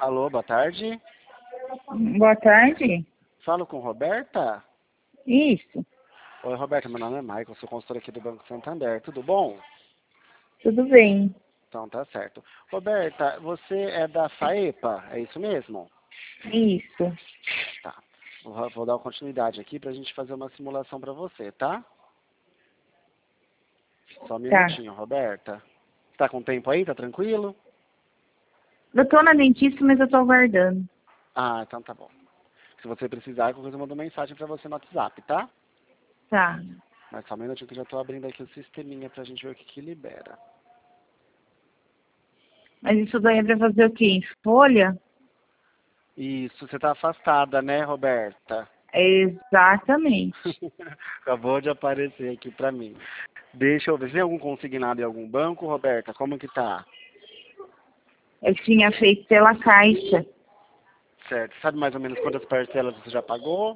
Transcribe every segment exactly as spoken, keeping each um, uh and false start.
Alô, boa tarde. Boa tarde. Falo com Roberta? Isso, Oi, Roberta, meu nome é Michael, sou consultor aqui do Banco Santander. Tudo bom? tudo bem. Então tá certo. Roberta, você é da FAEPA, é isso mesmo? Isso. Tá. Vou, vou dar uma continuidade aqui pra gente fazer uma simulação pra você, tá? Só um Tá. minutinho, Roberta. Tá com tempo aí? Tá tranquilo? Eu tô na dentista, mas eu tô aguardando. Ah, então tá bom. Se você precisar, qualquer coisa eu mando mensagem pra você no WhatsApp, tá? Tá. Mas só um minutinho que eu já tô abrindo aqui o sisteminha pra gente ver o que que libera. Mas isso daí é pra fazer o quê? Em folha? Isso, você tá afastada, né, Roberta? Exatamente. Acabou de aparecer aqui pra mim. Deixa eu ver, você tem algum consignado em algum banco, Roberta? Como que tá? Eu tinha feito pela Caixa. Certo. Sabe mais ou menos quantas parcelas você já pagou?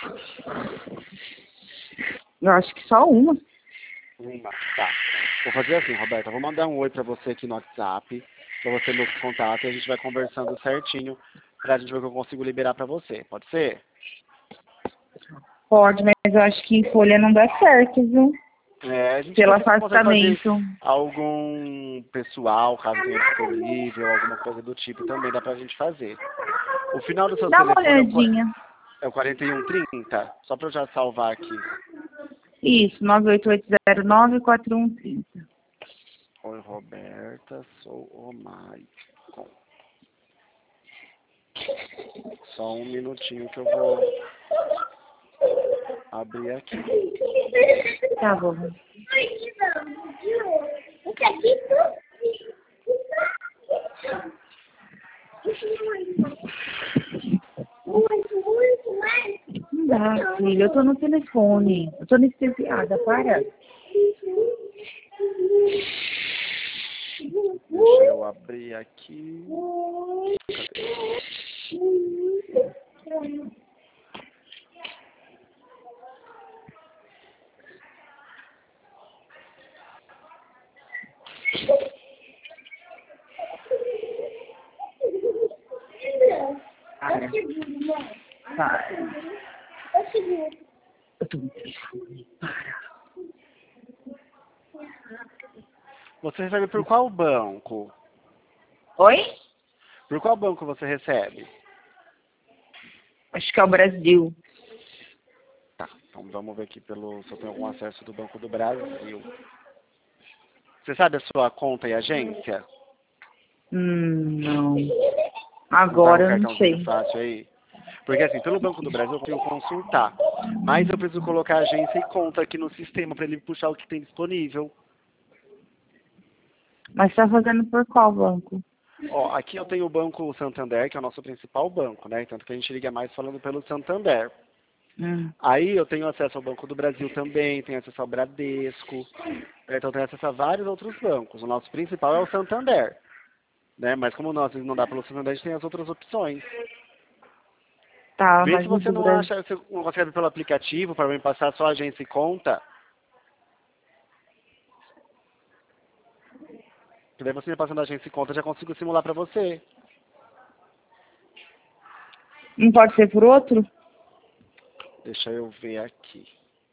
Eu acho que só uma. Uma, tá. Vou fazer assim, Roberta, vou mandar um oi pra você aqui no WhatsApp, pra você nos contatos, e a gente vai conversando certinho pra gente ver o que eu consigo liberar pra você. Pode ser? Pode, mas eu acho que em folha não dá certo, viu? É, a gente Pelo vê se consegue fazer afastamento. algum pessoal, caso tenha disponível, alguma coisa do tipo, também dá pra gente fazer. O final do seu Dá uma telefone é o, qua- olhadinha. é o quarenta e um trinta? Só pra eu já salvar aqui. Isso, nove oito oito zero nove quatro um três zero. Oi, Roberta, sou o Maicon. Só um minutinho que eu vou abrir aqui. Tá bom. Não dá, filho. Eu tô no telefone. Eu tô anestesiada, para. Deixa eu abrir aqui. Para. Para. Eu tô no telefone. Para. Você recebe por qual banco? Oi? Por qual banco você recebe? Acho que é o Brasil. Tá, então vamos ver aqui pelo, se eu tenho algum acesso do Banco do Brasil. Você sabe a sua conta e agência? Hum, não. Não tá com Agora o eu não cartãozinho sei. fácil aí? Porque assim, pelo Banco do Brasil eu consigo consultar. Mas eu preciso colocar agência e conta aqui no sistema para ele puxar o que tem disponível. Mas tá fazendo por qual banco? Ó, aqui eu tenho o Banco Santander, que é o nosso principal banco, né? Tanto que a gente liga mais falando pelo Santander. Hum. Aí eu tenho acesso ao Banco do Brasil também, tenho acesso ao Bradesco, né? Então eu tenho acesso a vários outros bancos. O nosso principal é o Santander, né? Mas como nós não dá pelo Santander, a gente tem as outras opções. Tá, Vê se mas o você do não Brasil. acha, se não consegue pelo aplicativo para me passar só agência e conta. Que daí você me passando agência e conta, eu já consigo simular para você. Não pode ser por outro? Deixa eu ver aqui.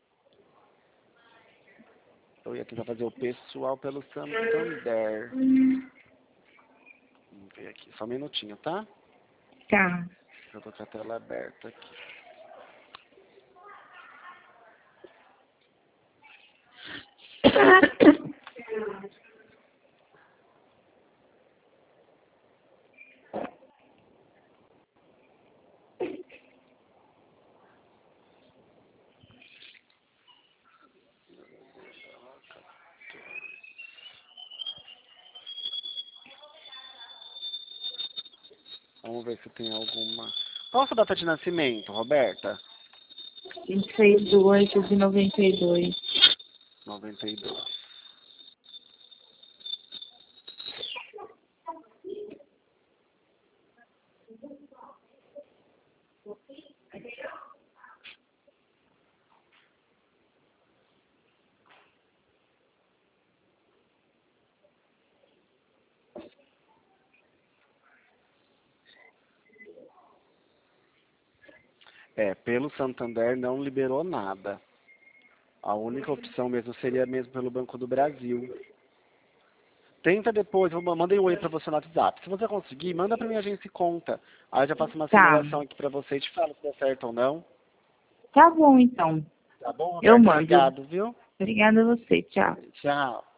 Eu ia tentar fazer o pessoal pelo Santander. Vamos ver aqui, só um minutinho, tá? Tá. Eu tô com a tela aberta aqui. Vamos ver se tem alguma. Qual a sua data de nascimento, Roberta? vinte e seis de oito de noventa e dois. noventa e dois. É, pelo Santander não liberou nada. A única opção mesmo seria mesmo pelo Banco do Brasil. Tenta depois, eu mandei um oi pra você no WhatsApp. Se você conseguir, manda pra minha agência e conta. Aí eu já faço uma Tá. simulação aqui pra você e te falo se deu certo ou não. Tá bom, então. Tá bom, Eu Roberto? mando. Obrigado, viu? Obrigada a você. Tchau. Tchau.